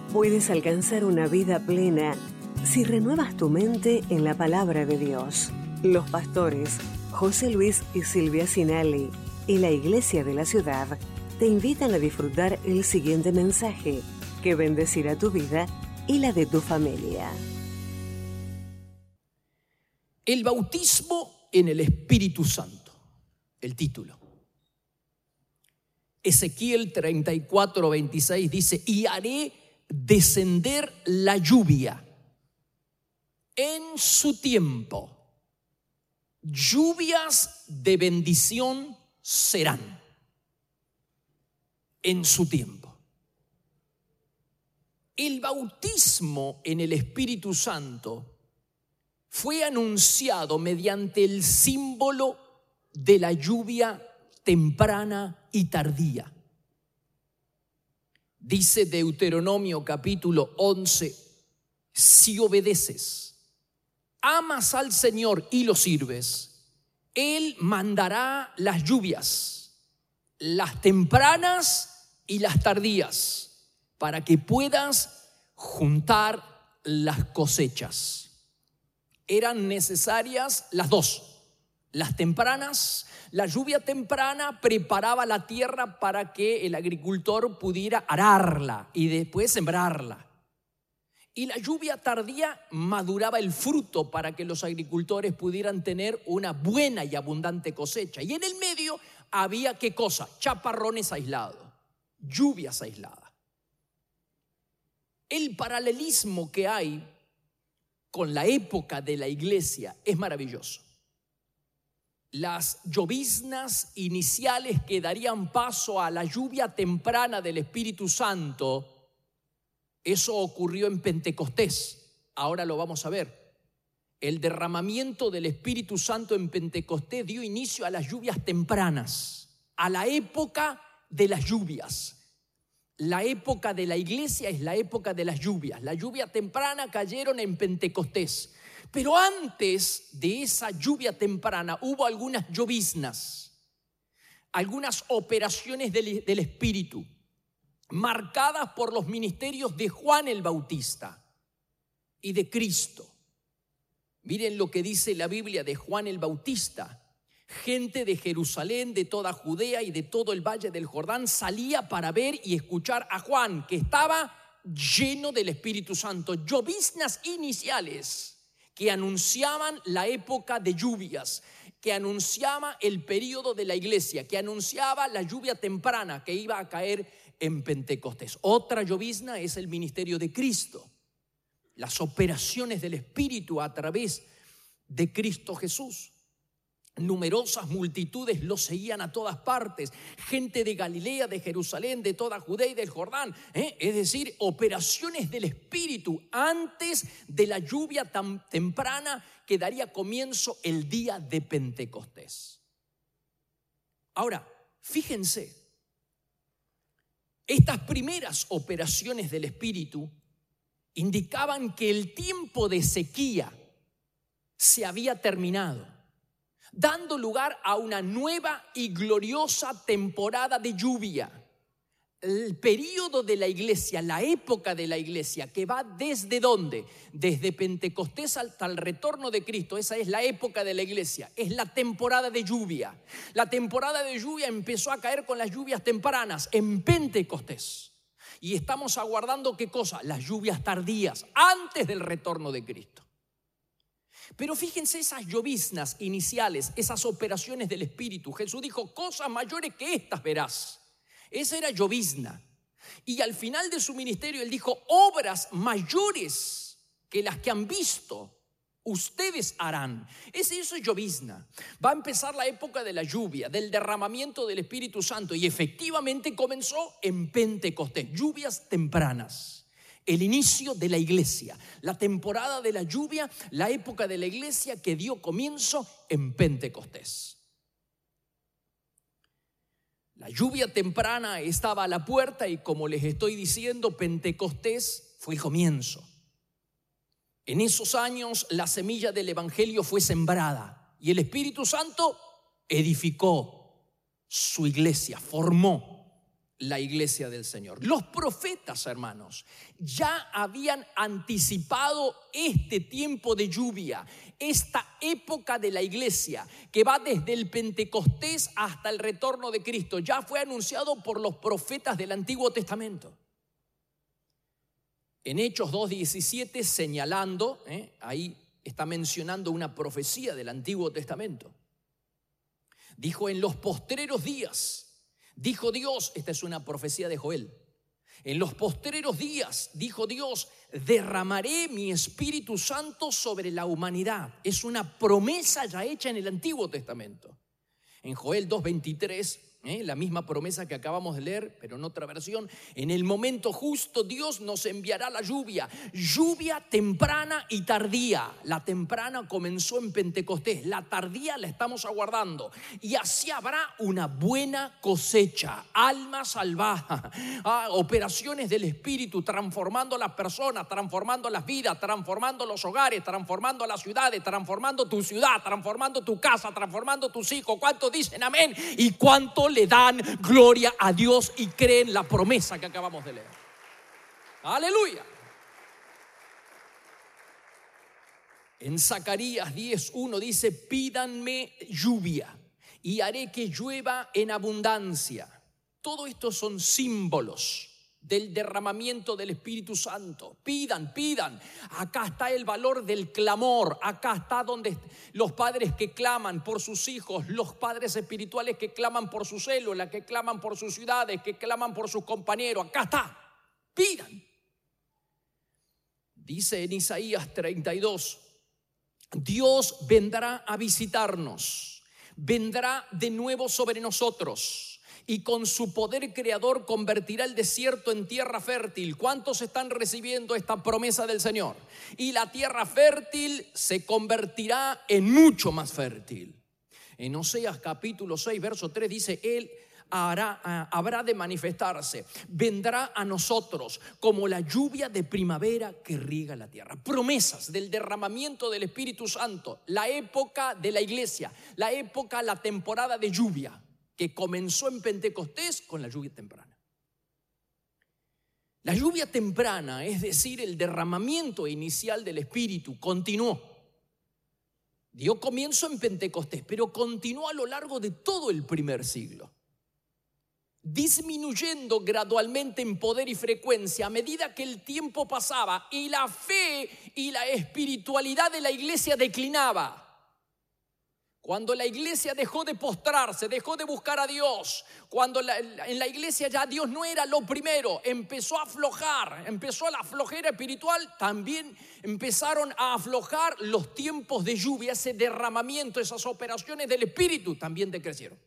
Puedes alcanzar una vida plena si renuevas tu mente en la palabra de Dios. Los pastores José Luis y Silvia Sinali y la Iglesia de la Ciudad te invitan a disfrutar el siguiente mensaje que bendecirá tu vida y la de tu familia. El bautismo en el Espíritu Santo, el título. Ezequiel 34:26 dice: y haré descender la lluvia en su tiempo. Lluvias de bendición serán en su tiempo. El bautismo en el Espíritu Santo fue anunciado mediante el símbolo de la lluvia temprana y tardía. Dice Deuteronomio capítulo 11: si obedeces, amas al Señor y lo sirves, Él mandará las lluvias, las tempranas y las tardías, para que puedas juntar las cosechas. Eran necesarias las dos, las tempranas. La lluvia temprana preparaba la tierra para que el agricultor pudiera ararla y después sembrarla. Y la lluvia tardía maduraba el fruto para que los agricultores pudieran tener una buena y abundante cosecha. Y en el medio había, ¿qué cosa? Chaparrones aislados, lluvias aisladas. El paralelismo que hay con la época de la iglesia es maravilloso. Las lloviznas iniciales que darían paso a la lluvia temprana del Espíritu Santo, eso ocurrió en Pentecostés. Ahora lo vamos a ver. El derramamiento del Espíritu Santo en Pentecostés dio inicio a las lluvias tempranas, a la época de las lluvias. La época de la iglesia es la época de las lluvias. La lluvia temprana cayeron en Pentecostés. Pero antes de esa lluvia temprana hubo algunas lloviznas, algunas operaciones del Espíritu, marcadas por los ministerios de Juan el Bautista y de Cristo. Miren lo que dice la Biblia de Juan el Bautista. Gente de Jerusalén, de toda Judea y de todo el valle del Jordán salía para ver y escuchar a Juan, que estaba lleno del Espíritu Santo. Lloviznas iniciales que anunciaban la época de lluvias, que anunciaba el período de la iglesia, que anunciaba la lluvia temprana que iba a caer en Pentecostés. Otra llovizna es el ministerio de Cristo, las operaciones del Espíritu a través de Cristo Jesús. Numerosas multitudes lo seguían a todas partes, gente de Galilea, de Jerusalén, de toda Judea y del Jordán, es decir, operaciones del Espíritu antes de la lluvia tan temprana que daría comienzo el día de Pentecostés. Ahora, fíjense, estas primeras operaciones del Espíritu indicaban que el tiempo de sequía se había terminado, dando lugar a una nueva y gloriosa temporada de lluvia. El período de la iglesia, la época de la iglesia, que va desde ¿dónde? Desde Pentecostés hasta el retorno de Cristo. Esa es la época de la iglesia, es la temporada de lluvia. La temporada de lluvia empezó a caer con las lluvias tempranas en Pentecostés. Y estamos aguardando ¿qué cosa? Las lluvias tardías, antes del retorno de Cristo. Pero fíjense esas lloviznas iniciales, esas operaciones del Espíritu. Jesús dijo: cosas mayores que estas verás. Esa era llovizna. Y al final de su ministerio Él dijo: obras mayores que las que han visto, ustedes harán. Eso es llovizna. Va a empezar la época de la lluvia, del derramamiento del Espíritu Santo. Y efectivamente comenzó en Pentecostés, lluvias tempranas. El inicio de la iglesia, la temporada de la lluvia, la época de la iglesia que dio comienzo en Pentecostés. La lluvia temprana estaba a la puerta y, como les estoy diciendo, Pentecostés fue el comienzo. En esos años la semilla del evangelio fue sembrada y el Espíritu Santo edificó su iglesia, formó la iglesia del Señor. Los profetas, hermanos, ya habían anticipado este tiempo de lluvia, esta época de la iglesia que va desde el Pentecostés hasta el retorno de Cristo. Ya fue anunciado por los profetas del Antiguo Testamento. En Hechos 2:17, señalando, ahí está mencionando una profecía del Antiguo Testamento. Dijo: en los postreros días, dijo Dios, esta es una profecía de Joel, en los postreros días, dijo Dios, derramaré mi Espíritu Santo sobre la humanidad. Es una promesa ya hecha en el Antiguo Testamento. En Joel 2:23, la misma promesa que acabamos de leer, pero en otra versión: en el momento justo Dios nos enviará la lluvia, lluvia temprana y tardía. La temprana comenzó en Pentecostés, la tardía la estamos aguardando, y así habrá una buena cosecha, alma salvada, operaciones del Espíritu, transformando a las personas, transformando las vidas, transformando los hogares, transformando las ciudades, transformando tu ciudad, transformando tu casa, transformando tus hijos. ¿Cuántos dicen amén? ¿Y cuánto le dan gloria a Dios y creen la promesa que acabamos de leer? Aleluya. En Zacarías 10:1 dice: pídanme lluvia y haré que llueva en abundancia. Todo esto son símbolos del derramamiento del Espíritu Santo. Pidan. Acá está el valor del clamor. Acá está donde los padres que claman por sus hijos, los padres espirituales que claman por sus células, que claman por sus ciudades, que claman por sus compañeros. Acá está. Pidan. Dice en Isaías 32: Dios vendrá a visitarnos, vendrá de nuevo sobre nosotros, y con su poder creador convertirá el desierto en tierra fértil. ¿Cuántos están recibiendo esta promesa del Señor? Y la tierra fértil se convertirá en mucho más fértil. En Oseas capítulo 6, verso 3 dice: Él habrá de manifestarse, vendrá a nosotros como la lluvia de primavera que riega la tierra. Promesas del derramamiento del Espíritu Santo, la época de la iglesia, la temporada de lluvia, que comenzó en Pentecostés con la lluvia temprana. La lluvia temprana, es decir, el derramamiento inicial del Espíritu, continuó. Dio comienzo en Pentecostés, pero continuó a lo largo de todo el primer siglo, disminuyendo gradualmente en poder y frecuencia a medida que el tiempo pasaba y la fe y la espiritualidad de la iglesia declinaba. Cuando la iglesia dejó de postrarse, dejó de buscar a Dios, cuando en la iglesia ya Dios no era lo primero, empezó a aflojar, empezó la flojera espiritual, también empezaron a aflojar los tiempos de lluvia, ese derramamiento, esas operaciones del Espíritu también decrecieron.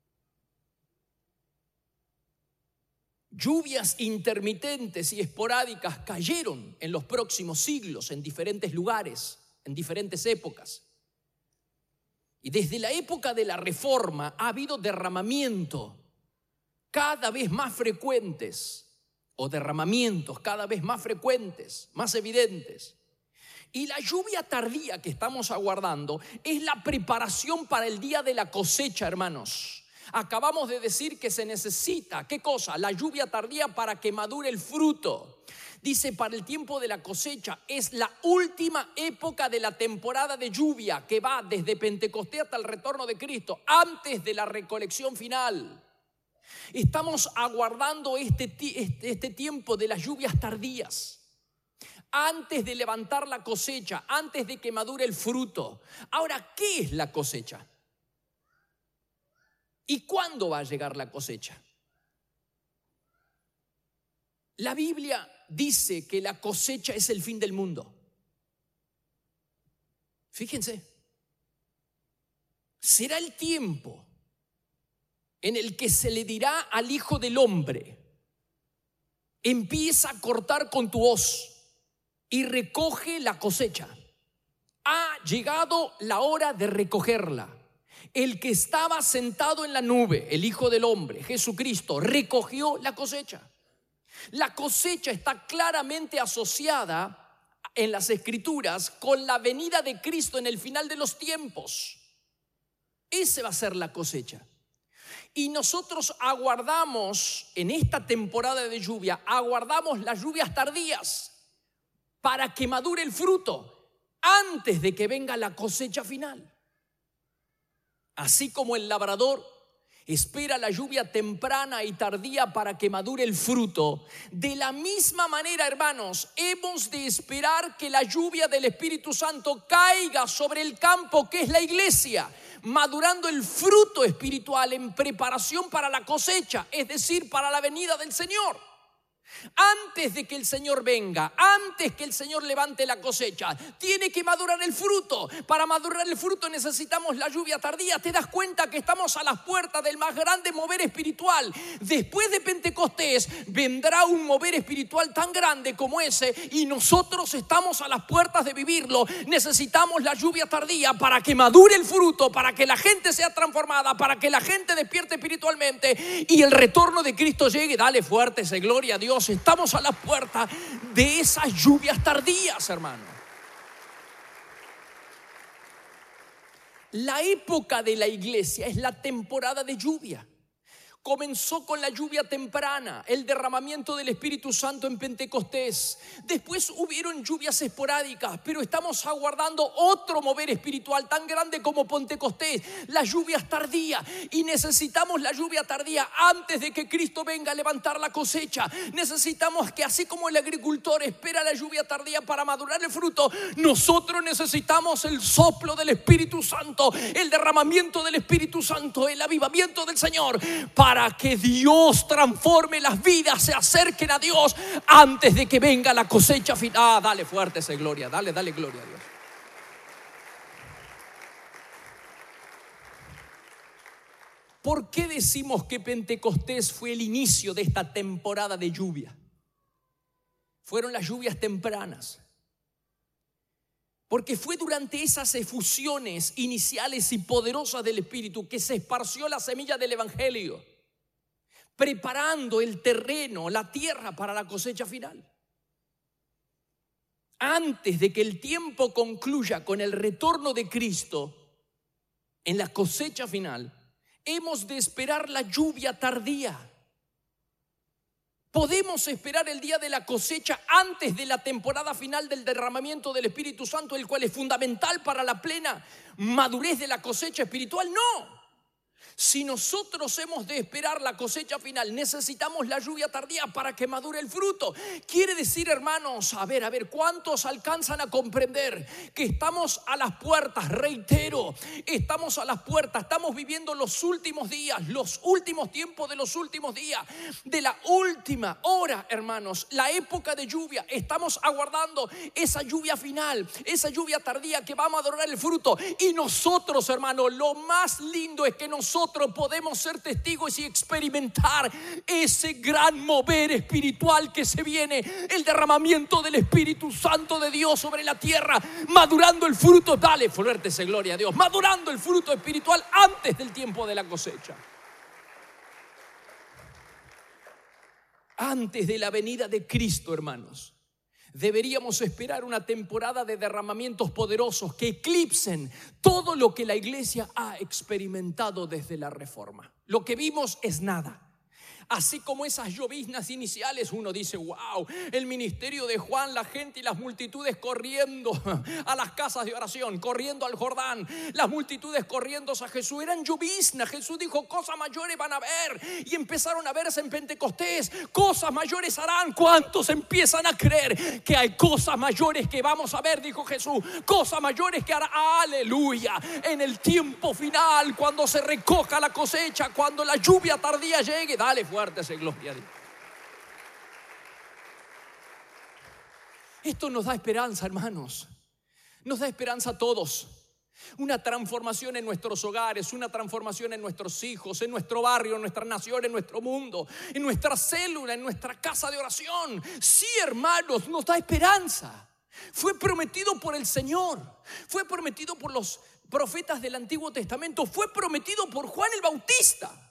Lluvias intermitentes y esporádicas cayeron en los próximos siglos, en diferentes lugares, en diferentes épocas. Y desde la época de la Reforma ha habido derramamiento cada vez más frecuentes, o derramamientos cada vez más frecuentes, más evidentes. Y la lluvia tardía que estamos aguardando es la preparación para el día de la cosecha, hermanos. Acabamos de decir que se necesita, ¿qué cosa? La lluvia tardía para que madure el fruto. Dice, para el tiempo de la cosecha, es la última época de la temporada de lluvia que va desde Pentecostés hasta el retorno de Cristo, antes de la recolección final. Estamos aguardando este tiempo de las lluvias tardías, antes de levantar la cosecha, antes de que madure el fruto. Ahora, ¿qué es la cosecha? ¿Y cuándo va a llegar la cosecha? La Biblia dice que la cosecha es el fin del mundo. Fíjense, será el tiempo en el que se le dirá al Hijo del Hombre: empieza a cortar con tu hoz y recoge la cosecha. Ha llegado la hora de recogerla. El que estaba sentado en la nube, el Hijo del Hombre, Jesucristo, recogió la cosecha. La cosecha está claramente asociada en las Escrituras con la venida de Cristo en el final de los tiempos. Esa va a ser la cosecha. Y nosotros aguardamos, en esta temporada de lluvia, aguardamos las lluvias tardías para que madure el fruto antes de que venga la cosecha final. Así como el labrador espera la lluvia temprana y tardía para que madure el fruto, de la misma manera, hermanos, hemos de esperar que la lluvia del Espíritu Santo caiga sobre el campo que es la iglesia, madurando el fruto espiritual en preparación para la cosecha, es decir, para la venida del Señor. Antes de que el Señor venga, antes que el Señor levante la cosecha, tiene que madurar el fruto. Para madurar el fruto necesitamos la lluvia tardía. ¿Te das cuenta que estamos a las puertas del más grande mover espiritual? Después de Pentecostés vendrá un mover espiritual tan grande como ese, y nosotros estamos a las puertas de vivirlo. Necesitamos la lluvia tardía para que madure el fruto, para que la gente sea transformada, para que la gente despierte espiritualmente y el retorno de Cristo llegue. Dale fuerte ese gloria a Dios. Estamos a la puerta de esas lluvias tardías, hermano. La época de la iglesia es la temporada de lluvia. Comenzó con la lluvia temprana, el derramamiento del Espíritu Santo en Pentecostés. Después hubieron lluvias esporádicas, pero estamos aguardando otro mover espiritual tan grande como Pentecostés, las lluvias tardías. Y necesitamos la lluvia tardía antes de que Cristo venga a levantar la cosecha. Necesitamos que, así como el agricultor espera la lluvia tardía para madurar el fruto, nosotros necesitamos el soplo del Espíritu Santo, el derramamiento del Espíritu Santo, el avivamiento del Señor, para que Dios transforme las vidas, se acerquen a Dios antes de que venga la cosecha final. Dale fuerte esa gloria, dale gloria a Dios. ¿Por qué decimos que Pentecostés fue el inicio de esta temporada de lluvia? Fueron las lluvias tempranas. Porque fue durante esas efusiones iniciales y poderosas del Espíritu que se esparció la semilla del Evangelio, preparando el terreno, la tierra para la cosecha final. Antes de que el tiempo concluya con el retorno de Cristo en la cosecha final, hemos de esperar la lluvia tardía. Podemos esperar el día de la cosecha antes de la temporada final del derramamiento del Espíritu Santo, el cual es fundamental para la plena madurez de la cosecha espiritual. No. Si nosotros hemos de esperar la cosecha final, necesitamos la lluvia tardía para que madure el fruto. Quiere decir, hermanos, a ver, ¿cuántos alcanzan a comprender que estamos a las puertas? Reitero, estamos a las puertas, estamos viviendo los últimos días, los últimos tiempos de los últimos días, de la última hora, hermanos, la época de lluvia. Estamos aguardando esa lluvia final, esa lluvia tardía que va a madurar el fruto. Y nosotros, hermanos, lo más lindo es que nosotros podemos ser testigos y experimentar ese gran mover espiritual que se viene, el derramamiento del Espíritu Santo de Dios sobre la tierra, madurando el fruto. Dale fuerte esa gloria a Dios, madurando el fruto espiritual antes del tiempo de la cosecha, antes de la venida de Cristo, hermanos. Deberíamos esperar una temporada de derramamientos poderosos que eclipsen todo lo que la iglesia ha experimentado desde la Reforma. Lo que vimos es nada. Así como esas lloviznas iniciales, uno dice, wow, el ministerio de Juan, la gente y las multitudes corriendo a las casas de oración, corriendo al Jordán, las multitudes corriendo a Jesús, eran lloviznas. Jesús dijo, cosas mayores van a ver, y empezaron a verse en Pentecostés. Cosas mayores harán. ¿Cuántos empiezan a creer que hay cosas mayores que vamos a ver? Dijo Jesús, cosas mayores que hará. Aleluya. En el tiempo final, cuando se recoja la cosecha, cuando la lluvia tardía llegue, dale fuerte esa gloria a Dios. Esto nos da esperanza, hermanos. Nos da esperanza a todos. Una transformación en nuestros hogares, una transformación en nuestros hijos, en nuestro barrio, en nuestra nación, en nuestro mundo, en nuestra célula, en nuestra casa de oración. Sí, hermanos, nos da esperanza. Fue prometido por el Señor, fue prometido por los profetas del Antiguo Testamento, fue prometido por Juan el Bautista.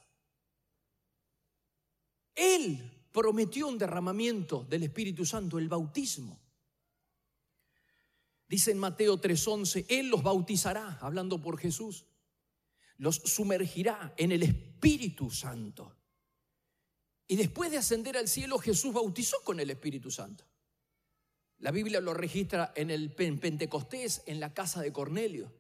Él prometió un derramamiento del Espíritu Santo, el bautismo. Dice en Mateo 3:11, Él los bautizará, hablando por Jesús, los sumergirá en el Espíritu Santo. Y después de ascender al cielo, Jesús bautizó con el Espíritu Santo. La Biblia lo registra en Pentecostés, en la casa de Cornelio.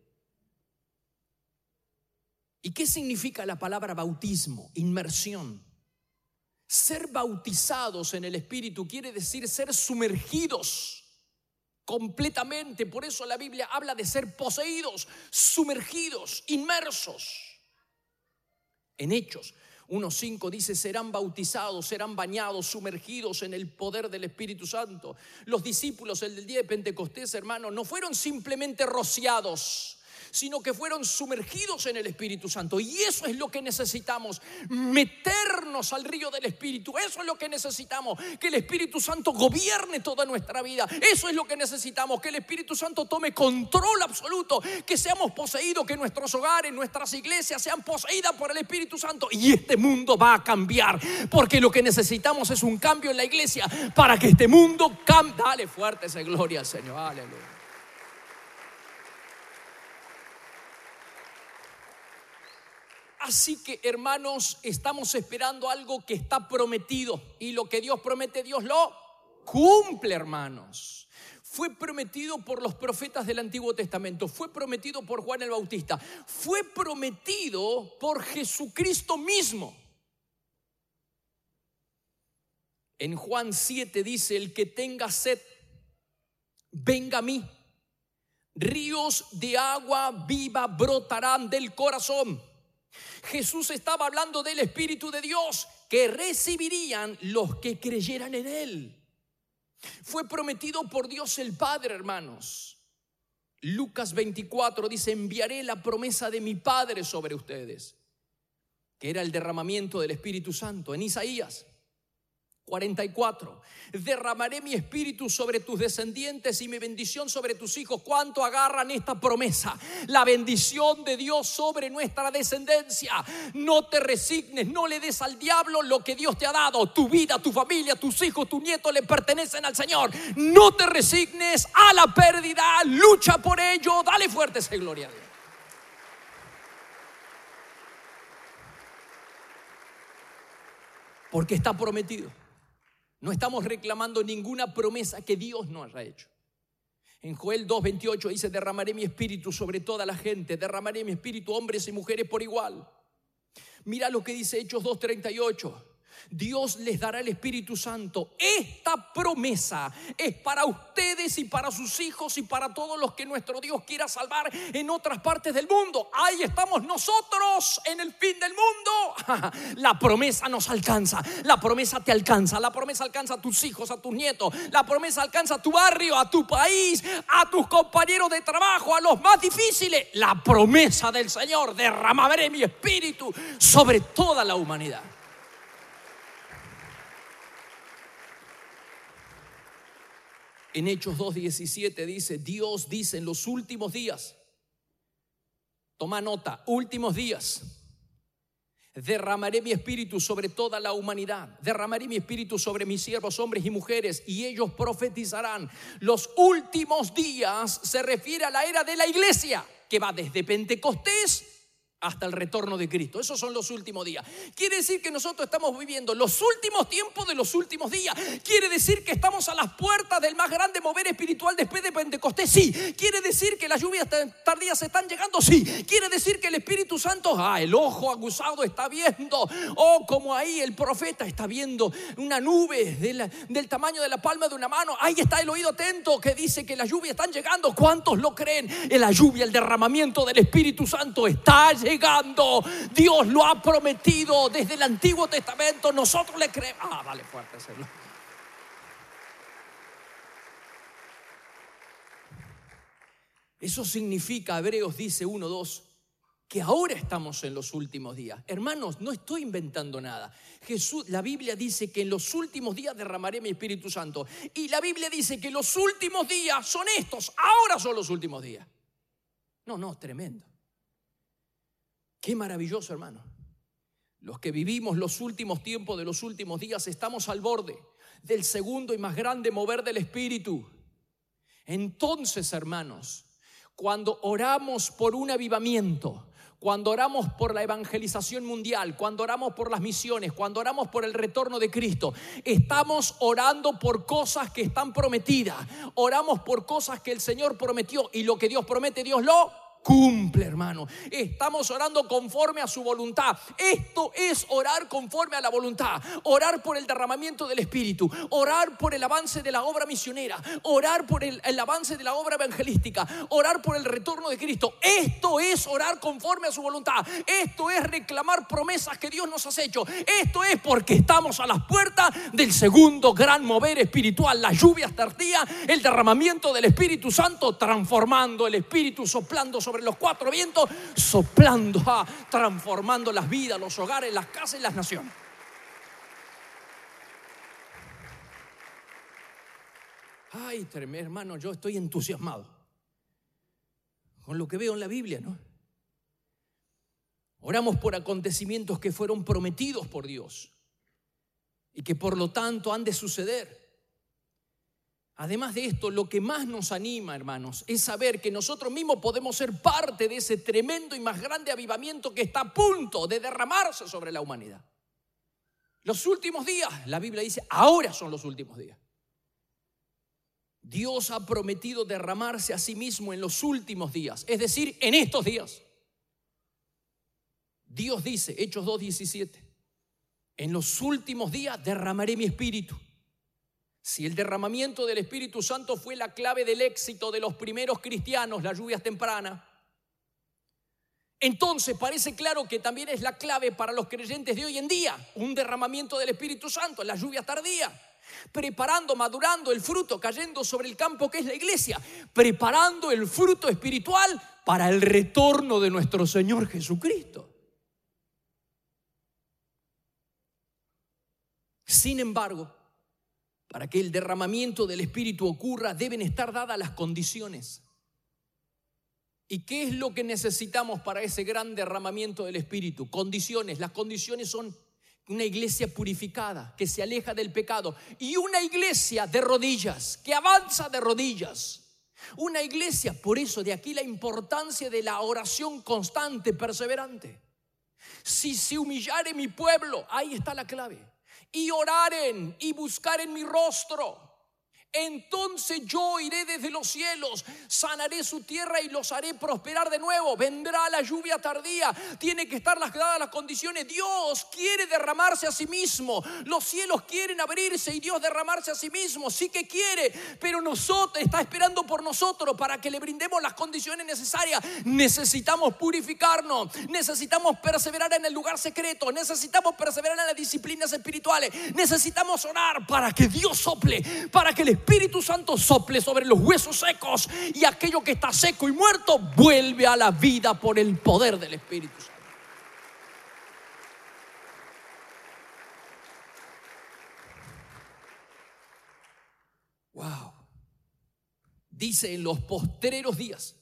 ¿Y qué significa la palabra bautismo? Inmersión. Ser bautizados en el Espíritu quiere decir ser sumergidos completamente. Por eso la Biblia habla de ser poseídos, sumergidos, inmersos. En Hechos 1:5 dice: serán bautizados, serán bañados, sumergidos en el poder del Espíritu Santo. Los discípulos el del día de Pentecostés, hermanos, no fueron simplemente rociados, sino que fueron sumergidos en el Espíritu Santo. Y eso es lo que necesitamos, meternos al río del Espíritu. Eso es lo que necesitamos, que el Espíritu Santo gobierne toda nuestra vida. Eso es lo que necesitamos, que el Espíritu Santo tome control absoluto, que seamos poseídos, que nuestros hogares, nuestras iglesias sean poseídas por el Espíritu Santo. Y este mundo va a cambiar, porque lo que necesitamos es un cambio en la iglesia para que este mundo cambie. Dale fuerte esa gloria al Señor, aleluya. Así que, hermanos, estamos esperando algo que está prometido. Y lo que Dios promete, Dios lo cumple, hermanos. Fue prometido por los profetas del Antiguo Testamento. Fue prometido por Juan el Bautista. Fue prometido por Jesucristo mismo. En Juan 7 dice: el que tenga sed, venga a mí. Ríos de agua viva brotarán del corazón. Jesús estaba hablando del Espíritu de Dios que recibirían los que creyeran en Él. Fue prometido por Dios el Padre, hermanos. Lucas 24 dice: enviaré la promesa de mi Padre sobre ustedes, que era el derramamiento del Espíritu Santo. En Isaías 44, derramaré mi espíritu sobre tus descendientes y mi bendición sobre tus hijos. ¿Cuánto agarran esta promesa? La bendición de Dios sobre nuestra descendencia. No te resignes, no le des al diablo lo que Dios te ha dado. Tu vida, tu familia, tus hijos, tus nietos le pertenecen al Señor. No te resignes a la pérdida, lucha por ello. Dale fuerte esa gloria a Dios. Porque está prometido. No estamos reclamando ninguna promesa que Dios no haya hecho. En Joel 2:28 dice: derramaré mi espíritu sobre toda la gente, derramaré mi espíritu hombres y mujeres por igual. Mira lo que dice Hechos 2:38. Dios les dará el Espíritu Santo. Esta promesa es para ustedes y para sus hijos y para todos los que nuestro Dios quiera salvar en otras partes del mundo. Ahí estamos nosotros en el fin del mundo. La promesa nos alcanza. La promesa te alcanza. La promesa alcanza a tus hijos, a tus nietos. La promesa alcanza a tu barrio, a tu país, a tus compañeros de trabajo, a los más difíciles. La promesa del Señor: derramaré mi espíritu sobre toda la humanidad. En Hechos 2:17 dice: Dios dice en los últimos días, toma nota, últimos días, derramaré mi espíritu sobre toda la humanidad. Derramaré mi espíritu sobre mis siervos, hombres y mujeres, y ellos profetizarán. Los últimos días se refiere a la era de la iglesia, que va desde Pentecostés hasta el retorno de Cristo. Esos son los últimos días. Quiere decir que nosotros estamos viviendo los últimos tiempos de los últimos días. Quiere decir que estamos a las puertas del más grande mover espiritual después de Pentecostés. Sí. Quiere decir que las lluvias tardías están llegando. Sí. Quiere decir que el Espíritu Santo, el ojo aguzado está viendo, como ahí el profeta está viendo una nube del tamaño de la palma de una mano. Ahí está el oído atento que dice que las lluvias están llegando. ¿Cuántos lo creen? La lluvia, el derramamiento del Espíritu Santo está llegando. Dios lo ha prometido desde el Antiguo Testamento. Nosotros le creemos. Dale fuerte hacerlo. Eso significa, Hebreos dice 1:2, que ahora estamos en los últimos días. Hermanos, no estoy inventando nada. La Biblia dice que en los últimos días derramaré mi Espíritu Santo. Y la Biblia dice que los últimos días son estos. Ahora son los últimos días. No, tremendo. Qué maravilloso, hermano. Los que vivimos los últimos tiempos de los últimos días estamos al borde del segundo y más grande mover del Espíritu. Entonces, hermanos, cuando oramos por un avivamiento, cuando oramos por la evangelización mundial, cuando oramos por las misiones, cuando oramos por el retorno de Cristo, estamos orando por cosas que están prometidas. Oramos por cosas que el Señor prometió, y lo que Dios promete, Dios lo cumple, hermano. Estamos orando conforme a su voluntad. Esto es orar conforme a la voluntad. Orar por el derramamiento del Espíritu, orar por el avance de la obra misionera, orar por el avance de la obra evangelística, orar por el retorno de Cristo. Esto es orar conforme a su voluntad. Esto es reclamar promesas que Dios nos ha hecho. Esto es porque estamos a las puertas del segundo gran mover espiritual, las lluvias tardías, el derramamiento del Espíritu Santo, transformando el Espíritu, soplando sobre los cuatro vientos, soplando, transformando las vidas, los hogares, las casas y las naciones. Ay, hermano, yo estoy entusiasmado con lo que veo en la Biblia, ¿no? Oramos por acontecimientos que fueron prometidos por Dios y que por lo tanto han de suceder. Además de esto, lo que más nos anima, hermanos, es saber que nosotros mismos podemos ser parte de ese tremendo y más grande avivamiento que está a punto de derramarse sobre la humanidad. Los últimos días, la Biblia dice, ahora son los últimos días. Dios ha prometido derramarse a sí mismo en los últimos días, es decir, en estos días. Dios dice, Hechos 2:17, en los últimos días derramaré mi espíritu. Si el derramamiento del Espíritu Santo fue la clave del éxito de los primeros cristianos, las lluvias tempranas, entonces parece claro que también es la clave para los creyentes de hoy en día, un derramamiento del Espíritu Santo, las lluvias tardías, preparando, madurando el fruto, cayendo sobre el campo que es la iglesia, preparando el fruto espiritual para el retorno de nuestro Señor Jesucristo. Sin embargo, para que el derramamiento del Espíritu ocurra, deben estar dadas las condiciones. ¿Y qué es lo que necesitamos para ese gran derramamiento del Espíritu? Condiciones. Las condiciones son una iglesia purificada, que se aleja del pecado, y una iglesia de rodillas, que avanza de rodillas. Una iglesia, por eso de aquí la importancia de la oración constante, perseverante. Si se humillare mi pueblo, ahí está la clave, y oraren y buscaren mi rostro, entonces yo iré desde los cielos, sanaré su tierra y los haré prosperar de nuevo. Vendrá la lluvia tardía. Tiene que estar dadas las condiciones. Dios quiere derramarse a sí mismo. Los cielos quieren abrirse y Dios derramarse a sí mismo. Sí que quiere, pero nosotros está esperando por nosotros para que le brindemos las condiciones necesarias. Necesitamos purificarnos. Necesitamos perseverar en el lugar secreto. Necesitamos perseverar en las disciplinas espirituales. Necesitamos orar para que Dios sople, para que el Espíritu Santo sople sobre los huesos secos, y aquello que está seco y muerto vuelve a la vida por el poder del Espíritu Santo. Wow. Dice, en los postreros días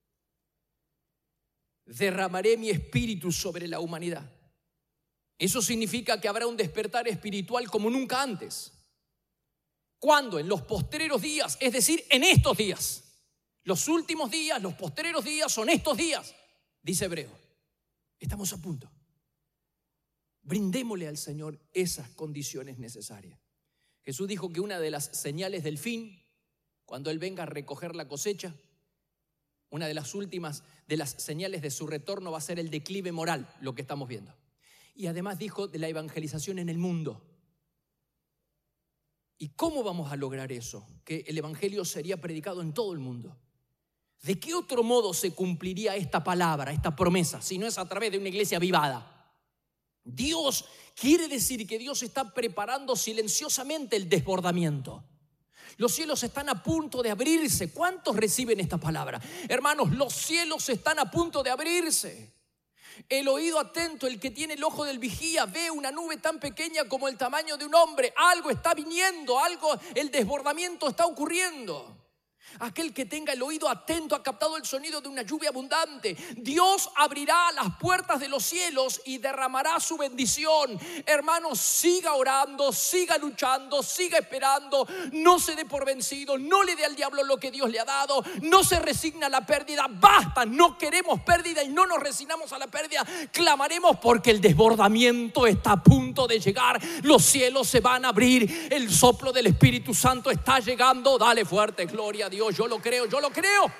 derramaré mi espíritu sobre la humanidad. Eso significa que habrá un despertar espiritual como nunca antes. ¿Cuándo? En los postreros días, es decir, en estos días. Los últimos días, los postreros días son estos días, dice Hebreo. Estamos a punto. Brindémosle al Señor esas condiciones necesarias. Jesús dijo que una de las señales del fin, cuando Él venga a recoger la cosecha, una de las últimas de las señales de su retorno va a ser el declive moral, lo que estamos viendo. Y además dijo de la evangelización en el mundo. ¿Y cómo vamos a lograr eso? Que el evangelio sería predicado en todo el mundo. ¿De qué otro modo se cumpliría esta palabra, esta promesa, si no es a través de una iglesia avivada? Dios quiere decir que Dios está preparando silenciosamente el desbordamiento. Los cielos están a punto de abrirse. ¿Cuántos reciben esta palabra? Hermanos, los cielos están a punto de abrirse. El oído atento, el que tiene el ojo del vigía, ve una nube tan pequeña como el tamaño de un hombre. Algo está viniendo, el desbordamiento está ocurriendo. Aquel que tenga el oído atento ha captado el sonido de una lluvia abundante. Dios abrirá las puertas de los cielos y derramará su bendición. Hermanos, siga orando, siga luchando, siga esperando. No se dé por vencido, no le dé al diablo lo que Dios le ha dado. No se resigna a la pérdida. Basta, no queremos pérdida y no nos resignamos a la pérdida. Clamaremos porque el desbordamiento está a punto de llegar. Los cielos se van a abrir. El soplo del Espíritu Santo está llegando. Dale fuerte, gloria a Dios. Yo lo creo, yo lo creo.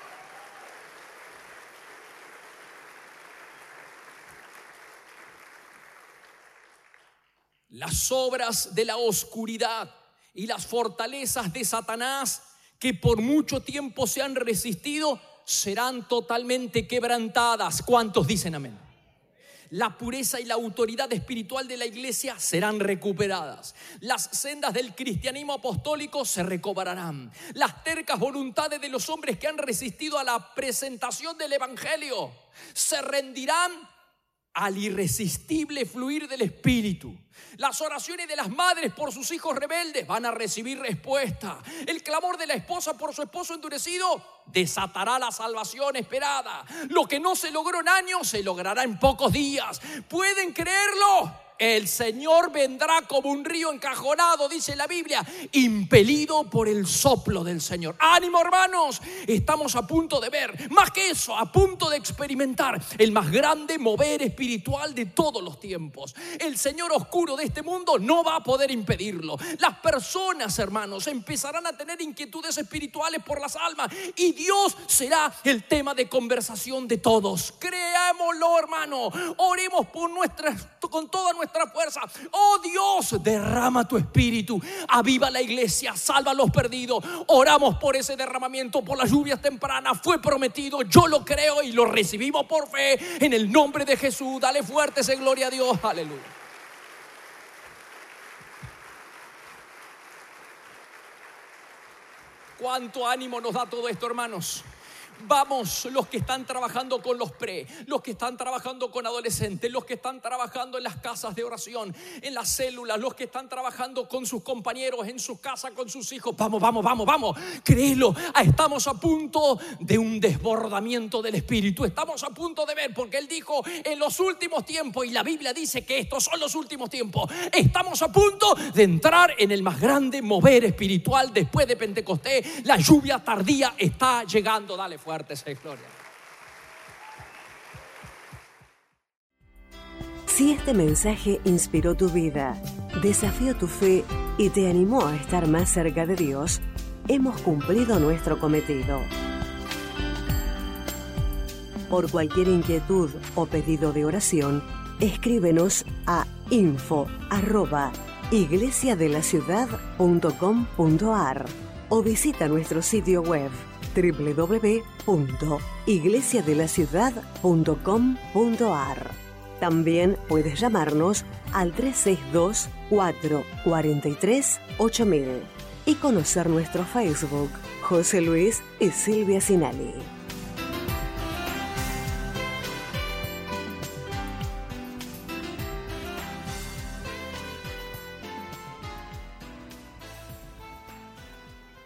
Las obras de la oscuridad y las fortalezas de Satanás que por mucho tiempo se han resistido serán totalmente quebrantadas. ¿Cuántos dicen amén? La pureza y la autoridad espiritual de la iglesia serán recuperadas. Las sendas del cristianismo apostólico se recobrarán. Las tercas voluntades de los hombres que han resistido a la presentación del evangelio se rendirán al irresistible fluir del Espíritu. Las oraciones de las madres por sus hijos rebeldes van a recibir respuesta. El clamor de la esposa por su esposo endurecido desatará la salvación esperada. Lo que no se logró en años se logrará en pocos días. ¿Pueden creerlo? El Señor vendrá como un río encajonado, dice la Biblia, impelido por el soplo del Señor. ¡Ánimo, hermanos! Estamos a punto de ver, más que eso, a punto de experimentar el más grande mover espiritual de todos los tiempos. El señor oscuro de este mundo no va a poder impedirlo. Las personas, hermanos, empezarán a tener inquietudes espirituales por las almas y Dios será el tema de conversación de todos. Creámoslo, hermano. Oremos con toda nuestra fuerza. Oh Dios, derrama tu espíritu, aviva la iglesia, salva a los perdidos. Oramos por ese derramamiento, por las lluvias tempranas. Fue prometido, yo lo creo y lo recibimos por fe en el nombre de Jesús. Dale fuerte ese gloria a Dios, aleluya. Cuánto ánimo nos da todo esto, hermanos. Vamos, los que están trabajando con los los que están trabajando con adolescentes, los que están trabajando en las casas de oración, en las células, los que están trabajando con sus compañeros, en su casa, con sus hijos. Vamos, créelo. Estamos a punto de un desbordamiento del Espíritu. Estamos a punto de ver, porque Él dijo en los últimos tiempos, y la Biblia dice que estos son los últimos tiempos. Estamos a punto de entrar en el más grande mover espiritual después de Pentecostés. La lluvia tardía está llegando. Dale fuerte. Gloria. Si este mensaje inspiró tu vida, desafió tu fe y te animó a estar más cerca de Dios, hemos cumplido nuestro cometido. Por cualquier inquietud o pedido de oración, escríbenos a info@iglesiadelaciudad.com.ar o visita nuestro sitio web www.iglesiadelaciudad.com.ar. También puedes llamarnos al 362-443-8000 y conocer nuestro Facebook, José Luis y Silvia Sinali.